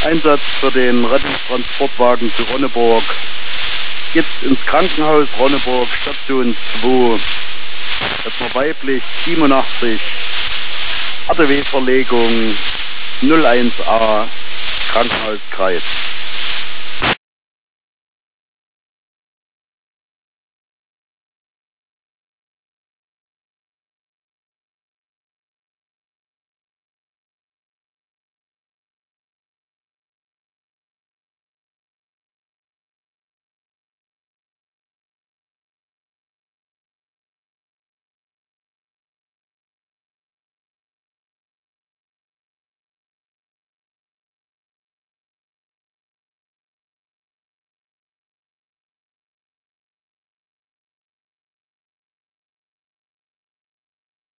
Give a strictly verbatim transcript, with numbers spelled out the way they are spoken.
Einsatz für den Rettungstransportwagen zu Ronneburg. Jetzt ins Krankenhaus Ronneburg, Station zwei. Etwa weiblich, siebenundachtzig. R T W-Verlegung null eins a, Krankenhauskreis.